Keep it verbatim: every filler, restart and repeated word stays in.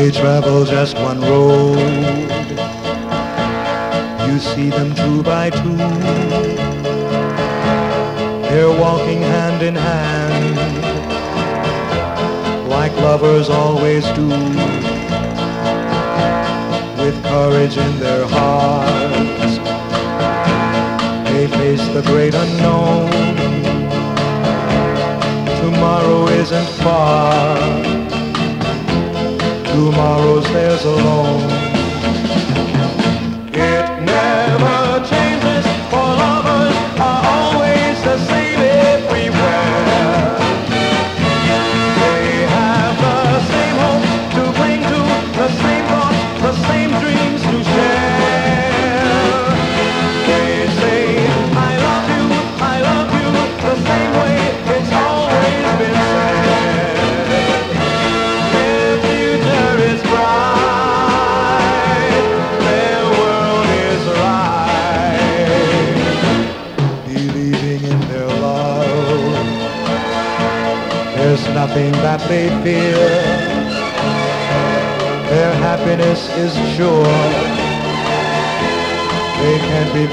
They travel just one road. You see them two by two. They're walking hand in hand, like lovers always do, with courage in their hearts. They face the great unknown. Tomorrow isn't far. Tomorrow's theirs alone. It never changes, for lovers are always the same everywhere. They have the same hope to cling to, the same thoughts, the same dreams to share. They say, I love you, I love you, the same way it's always been said. Their future is bright, their world is right, believing in their love. There's nothing that they fear. Their happiness is sure. They can't be